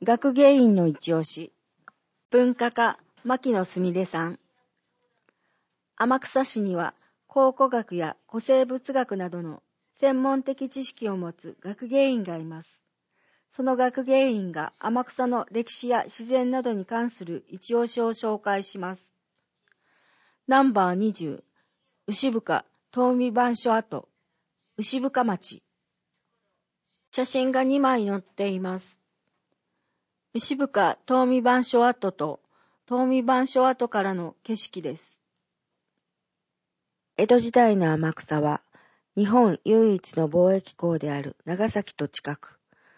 学芸員の一押し、文化家牧野すみれさん。天草市には考古学や古生物学などの専門的知識を持つ学芸員がいます。その学芸員が天草の歴史や自然などに関する一押しを紹介します。ナンバー20、牛深東御番所跡、牛深町。写真が2枚載っています。牛深東御番所跡と東御番所跡からの景色です。江戸時代の天草は日本唯一の貿易港である長崎と近く、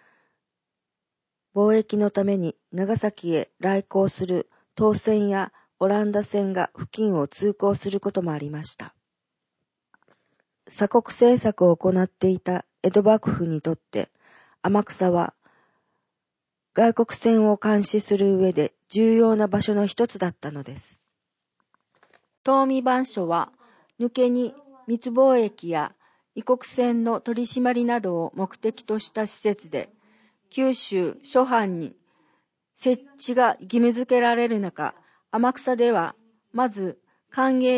貿易のために長崎へ来航する唐船やオランダ船が付近を通行することもありました。鎖国政策を行っていた江戸幕府にとって天草は外国船を監視する上で重要な場所の一つだったのです。東御番所は抜けに密貿易や異国船の取り締まりなどを目的とした施設で、九州諸藩に設置が義務付けられる中、天草ではまず寛永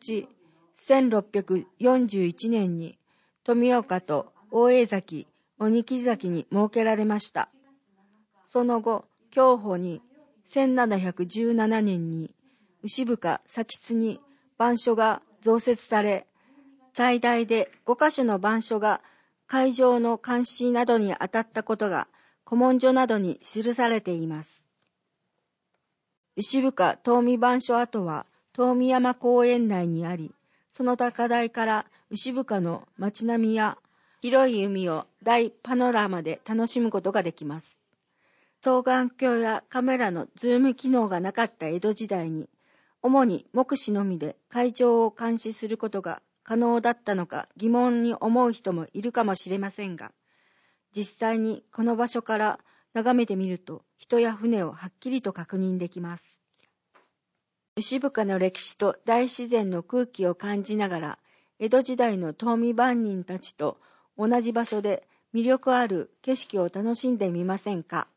18、1641年に富岡と大江崎、鬼木崎に設けられました。その後、享保に1717年に牛深佐吉に番所が増設され、最大で5カ所の番所が海上の監視などに当たったことが古文書などに記されています。牛深東御番所跡は東御山公園内にあり、その高台から牛深の街並みや広い海を大パノラマで楽しむことができます。双眼鏡やカメラのズーム機能がなかった江戸時代に、主に目視のみで海上を監視することが可能だったのか疑問に思う人もいるかもしれませんが、実際にこの場所から眺めてみると人や船をはっきりと確認できます。牛深の歴史と大自然の空気を感じながら、江戸時代の東御番人たちと同じ場所で魅力ある景色を楽しんでみませんか。